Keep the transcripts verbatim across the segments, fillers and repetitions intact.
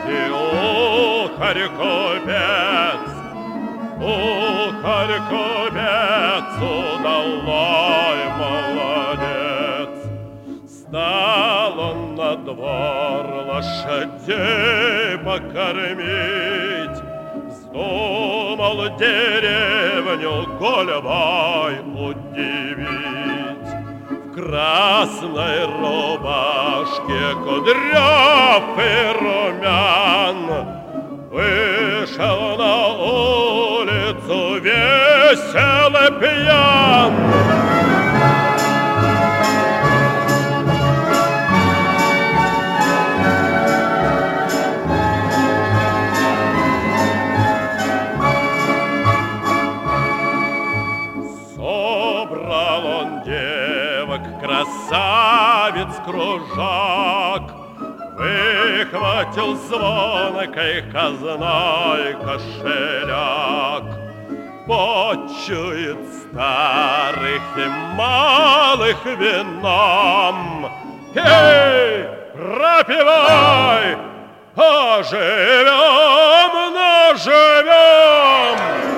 ухарь купец, ухарь купец, удалой молодец. Стал он на двор лошадей покормить, вздумал деревню гулевой удивить. В красной рубашке кудряв и румян вышел на улицу весел и пьян. Собрал он девок, красавиц кружок, выхватил звонкой казной кошелек. Почует старых и малых вином. Пей, пропивай, поживем, наживем.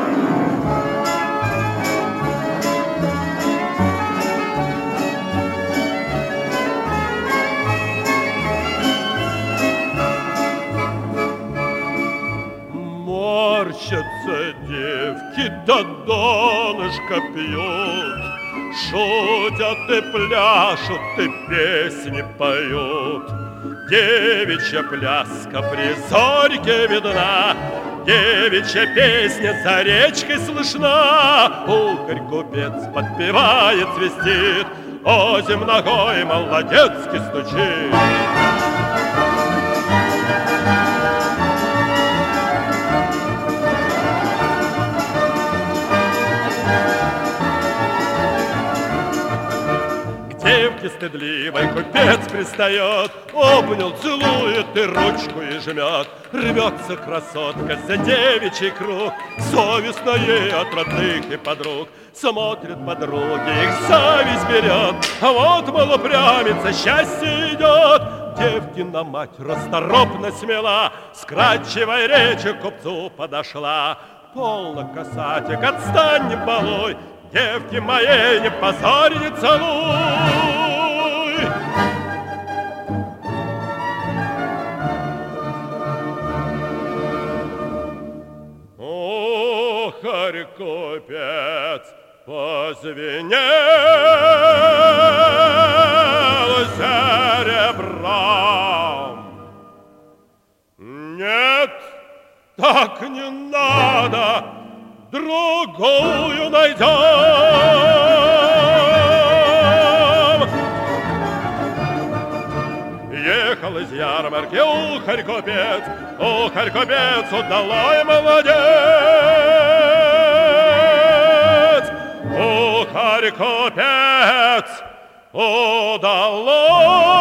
Морщатся девки, да донышко пьют, шутят и пляшут, и песни поют. Девичья пляска при зорьке видна, девичья песня за речкой слышна. Ухарь-купец подпевает, свистит, озим ногой молодецки стучит. Девке стыдливой купец пристает, обнял, целует и ручку и жмет. Рвется красотка за девичий круг, совестно ей от родных и подруг. Смотрят подруги, их совесть берет, а вот малопрямица счастье идет. Девкина мать расторопно смела, с кратчевой речи к купцу подошла. Полно, касатик, отстань, не балуй, девки моей не позорь, не целуй. Ухарь купец позвенел серебром. Нет, так не надо, другую найдем. Ехал из ярмарки ухарь-купец, ухарь-купец, удалой молодец. Ухарь-купец, удалой